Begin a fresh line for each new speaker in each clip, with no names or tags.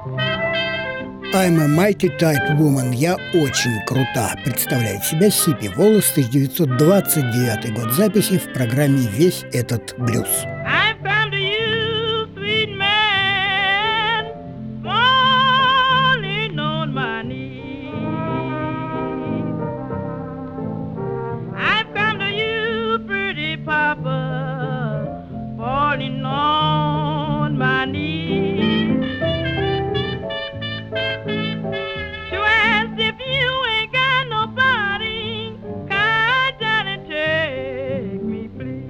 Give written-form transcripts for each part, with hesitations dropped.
I'm a mighty tight woman. Я очень крута. Представляет себя Сипи Волос, 1929 год записи в программе «Весь этот блюз».
Falling on my knees to ask if you ain't got nobody, kind down and take me, please.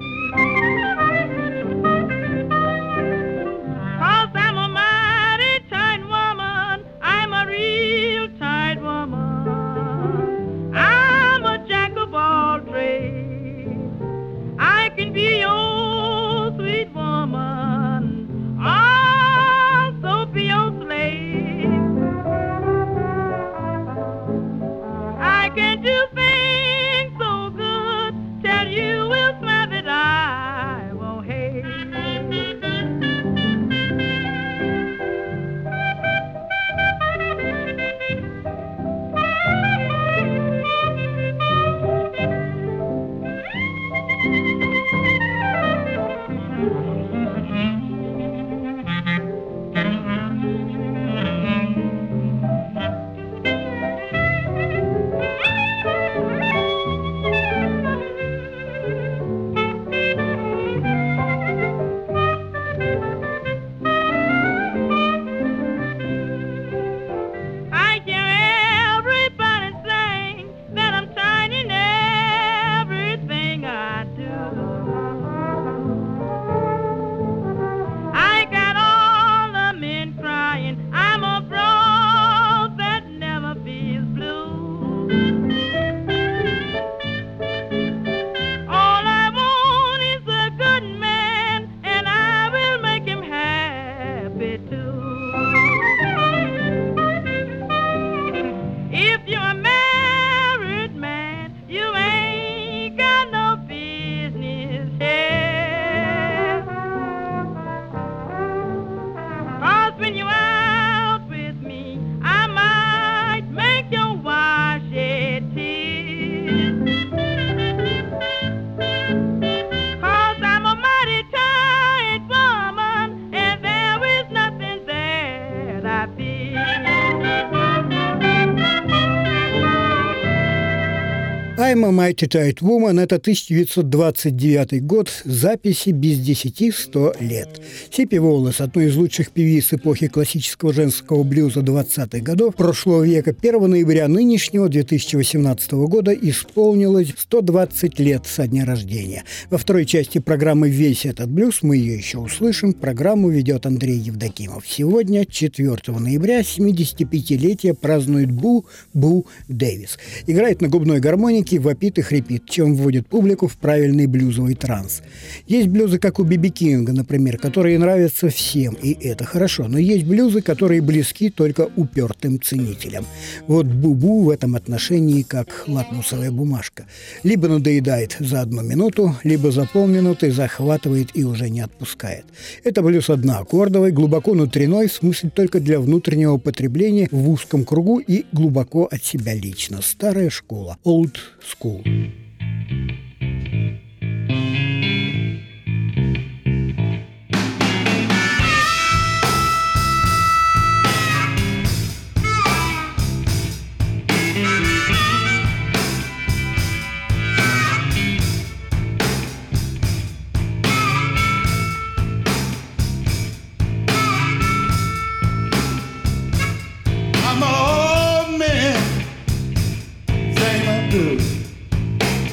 'Cause I'm a mighty tight woman, I'm a real tight woman. I'm a jack of all trades. I can be your sweet woman, also be your slave. I can do things so good, tell you will smile that I won't hate.
I'm a mighty tight woman – это 1929 год, записи без 10-100 лет. Сипи Волос, одной из лучших певиц эпохи классического женского блюза 20-х годов прошлого века, 1 ноября нынешнего 2018 года исполнилось 120 лет со дня рождения. Во второй части программы «Весь этот блюз» мы ее еще услышим. Программу ведет Андрей Евдокимов. Сегодня, 4 ноября, 75-летие празднует Бу Дэвис. Играет на губной гармонике, вопит и хрипит, чем вводит публику в правильный блюзовый транс. Есть блюзы, как у Би-Би Кинга, например, которые нравятся всем, и это хорошо. Но есть блюзы, которые близки только упертым ценителям. Вот Бу-Бу в этом отношении как лакмусовая бумажка. Либо надоедает за 1 минуту, либо за полминуты захватывает и уже не отпускает. Это блюз одноаккордовый, глубоко внутренной, в смысле только для внутреннего потребления в узком кругу и глубоко от себя лично. Старая школа. Old School.
I'm an old man, sing my blues.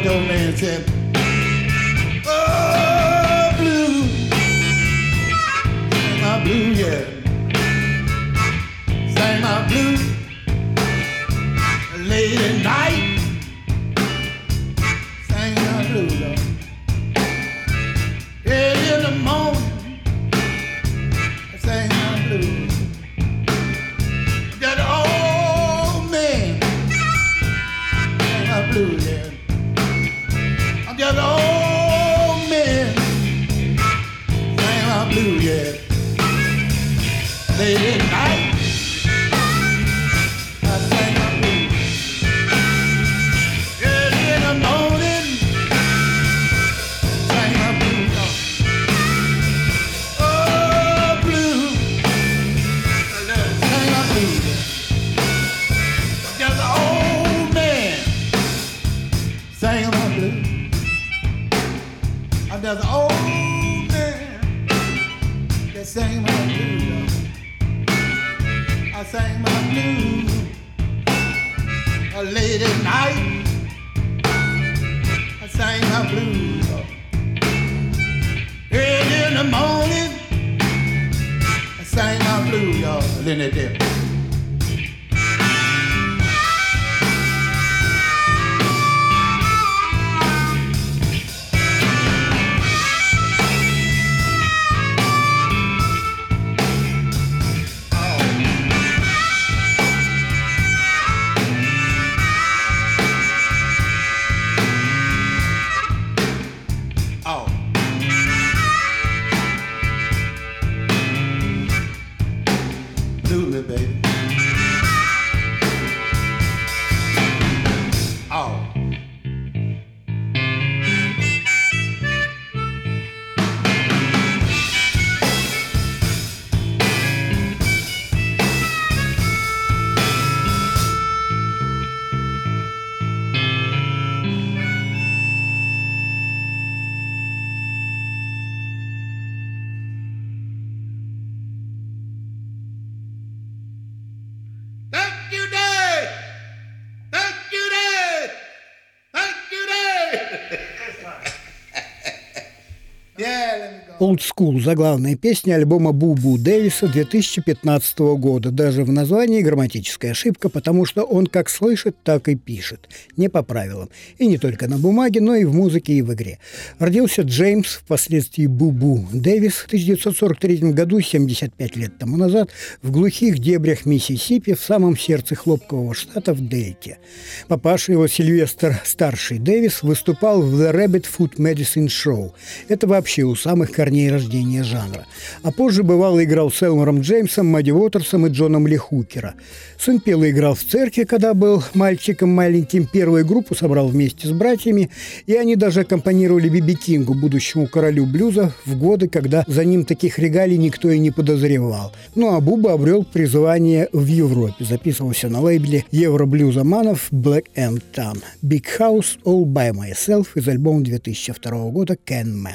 what the old man said. Oh, blue, sing my blue, yeah. Sing my blue, late at night. Sing my blue, Lord. Early in the morning, sing my blue. That old man, sing my blue, yeah. I'm just an old man, sing my blue, yeah. Late at night, I sing my blue. Early in the morning, sing my blue song. Oh, blue, sing my blue, yeah. I'm just an old man, sing my blue. I'm just an old man that sang my blues. I sang my blues late at night. I sang my blues early in the morning. I sang my blues, y'all. Then they did.
Old School – заглавная песня альбома Бубу Дэвиса 2015 года. Даже в названии грамматическая ошибка, потому что он как слышит, так и пишет. Не по правилам. И не только на бумаге, но и в музыке, и в игре. Родился Джеймс, впоследствии Бубу Дэвис, в 1943 году, 75 лет тому назад, в глухих дебрях Миссисипи, в самом сердце хлопкового штата в Дельте. Папаша его, Сильвестр Старший Дэвис, выступал в The Rabbit Foot Medicine Show. Это вообще у самых корней рождения жанра. А позже бывало играл с Элмором Джеймсом, Мадди Уотерсом и Джоном Ли Хукера. Сын пел и играл в церкви, когда был мальчиком маленьким. Первую группу собрал вместе с братьями, и они даже аккомпанировали Би-Би Кингу, будущему королю блюза, в годы, когда за ним таких регалий никто и не подозревал. Ну а Буба обрел призвание в Европе. Записывался на лейбле евроблюзоманов Black and Tan. Big House All By Myself из альбома 2002 года Can Man.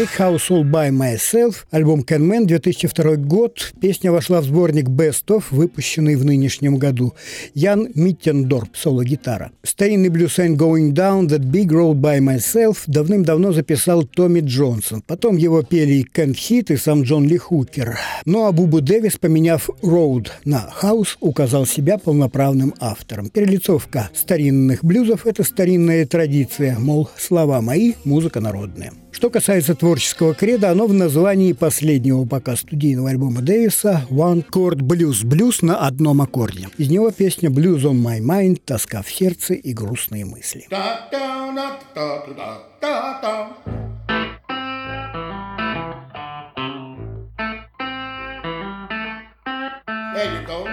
House All By Myself, альбом Can Man, 2002 год. Песня вошла в сборник Best Of, выпущенный в нынешнем году. Ян Миттендорп, соло-гитара. Старинный блюз Ain't Going Down, That Big Road By Myself давным-давно записал Томми Джонсон. Потом его пели и Кент Хит, и сам Джон Ли Хукер. Ну а Бубу Дэвис, поменяв Road на House, указал себя полноправным автором. Перелицовка старинных блюзов – это старинная традиция, мол, слова мои, музыка народная. Что касается творческого кредо, оно в названии последнего пока студийного альбома Дэвиса «One Chord Blues» – блюз на одном аккорде. Из него песня «Blues on my mind» – тоска в сердце и грустные мысли.
There you go.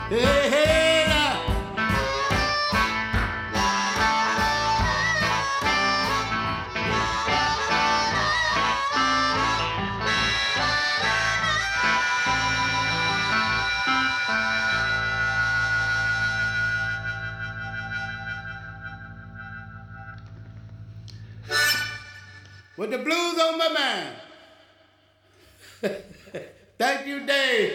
Hey, hey, now. With the blues on my mind. Thank you, Dave.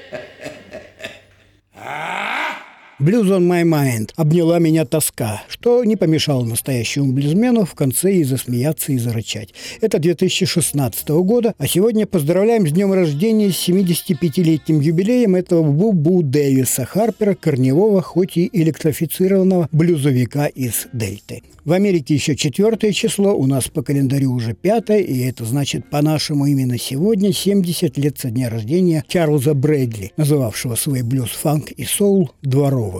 «Blues on my mind» обняла меня тоска, что не помешало настоящему блюзмену в конце и засмеяться, и зарычать. Это 2016 года, а сегодня поздравляем с днем рождения, с 75-летним юбилеем этого Бубу Дэвиса Харпера, корневого, хоть и электрифицированного блюзовика из Дельты. В Америке еще 4 число, у нас по календарю уже 5, и это значит по-нашему именно сегодня 70 лет со дня рождения Чарльза Брэдли, называвшего свой блюз, фанк и соул дворовым.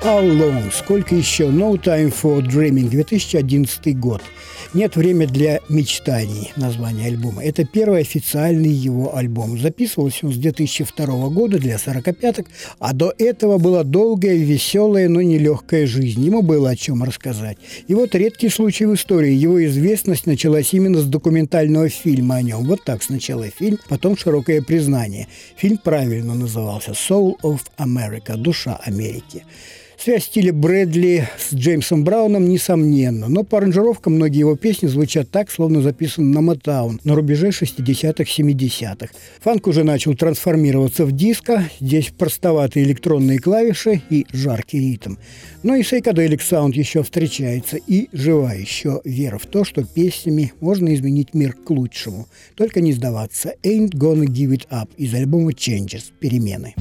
How Long? Сколько еще? No Time for Dreaming, 2011 год. Нет времени для мечтаний. Название альбома. Это первый официальный его альбом. Записывался он с 2002 года для 45-ок, а до этого была долгая, веселая, но нелегкая жизнь. Ему было о чем рассказать. И вот редкий случай в истории. Его известность началась именно с документального фильма о нем. Вот так сначала фильм, потом широкое признание. Фильм правильно назывался «Soul of America» – «Душа Америки». Связь стиля Брэдли с Джеймсом Брауном несомненно, но по аранжировкам многие его песни звучат так, словно записаны на Motown на рубеже 60-х, 70-х. Фанк уже начал трансформироваться в диско, здесь простоватые электронные клавиши и жаркий ритм. Но и psychedelic саунд еще встречается, и жива еще вера в то, что песнями можно изменить мир к лучшему. Только не сдаваться. Ain't Gonna Give It Up из альбома Changes – «Перемены».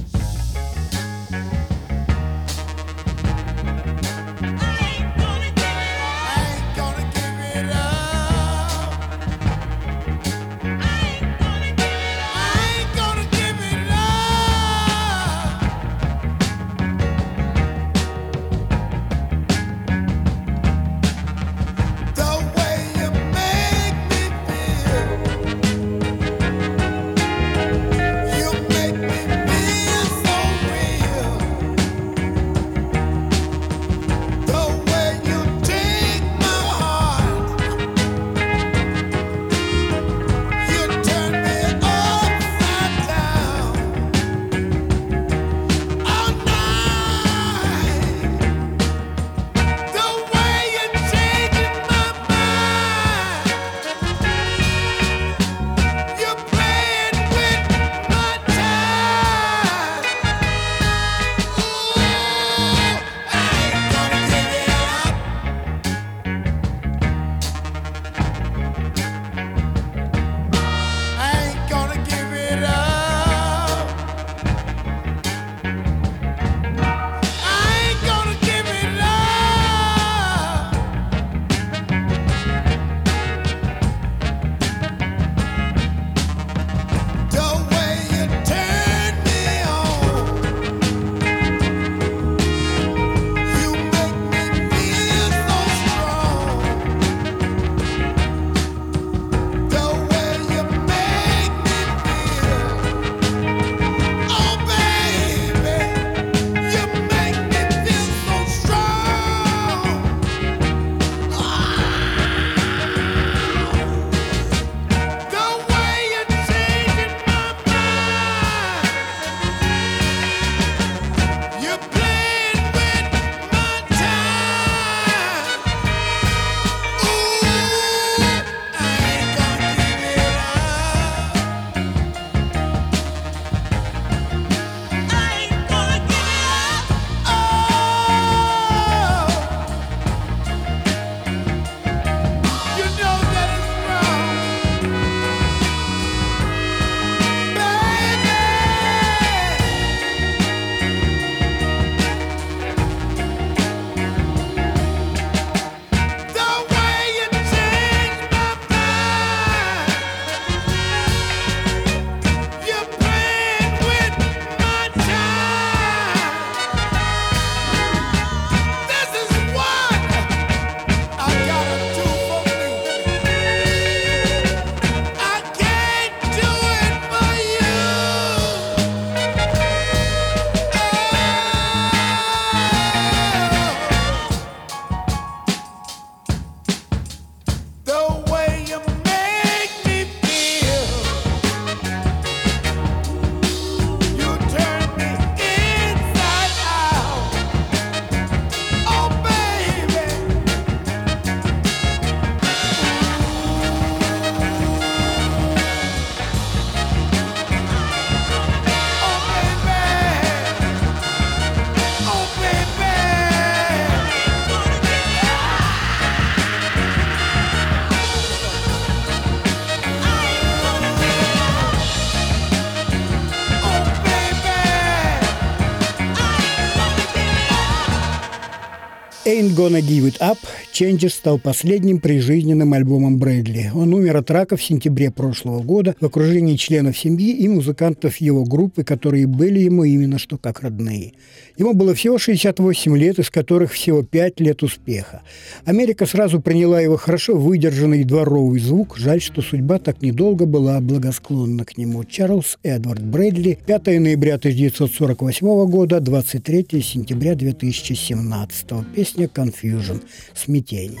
Ain't Gonna Give It Up, Changes стал последним прижизненным альбомом Брэдли. Он умер от рака в сентябре прошлого года в окружении членов семьи и музыкантов его группы, которые были ему именно что как родные. Ему было всего 68 лет, из которых всего 5 лет успеха. Америка сразу приняла его хорошо выдержанный дворовый звук. Жаль, что судьба так недолго была благосклонна к нему. Чарльз Эдвард Брэдли, 5 ноября 1948 года, 23 сентября 2017. Песня «Confusion» – «Смятение».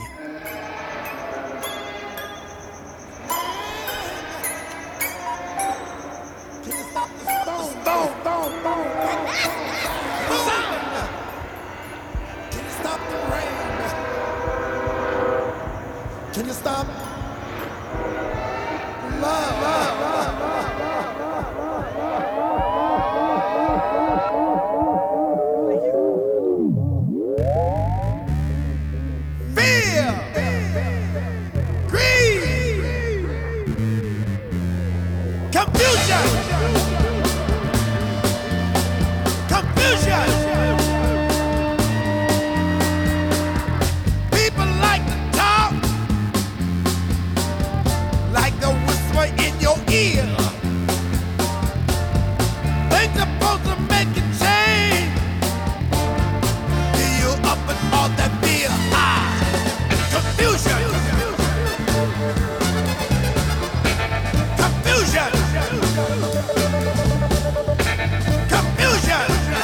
Can you stop? Love. Fear. Greed. Confusion. Confusion. People like to talk like the whisper in your ear. They supposed to make a change. Fill you up with all that fear. Confusion. Confusion. Confusion.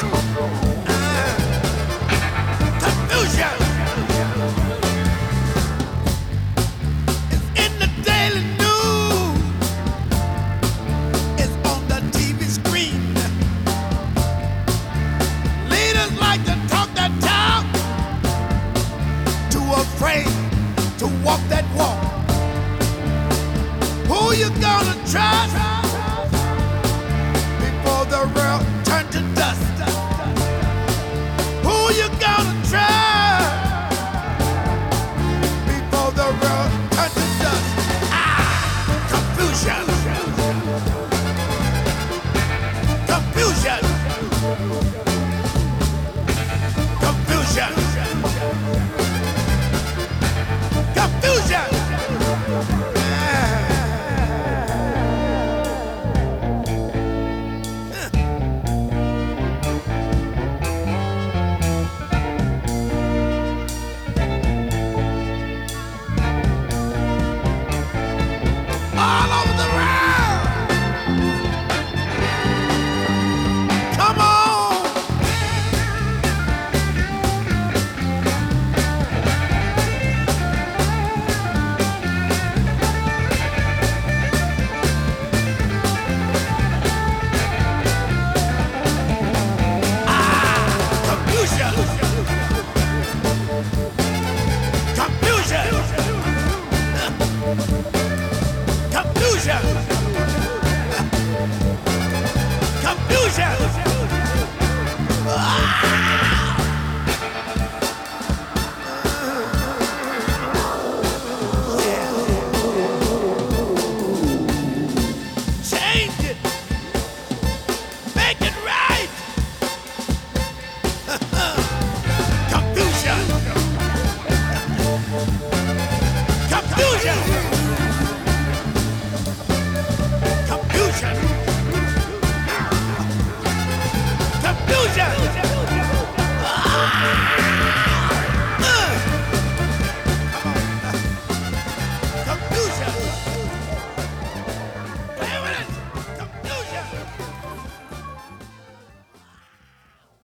Confusion. It's in the daily news. It's on the TV screen. Leaders like to talk that talk, too afraid to walk that walk. Who you gonna trust before the world turn to dust? Who you gonna trust before the world turn to dust? Confusion.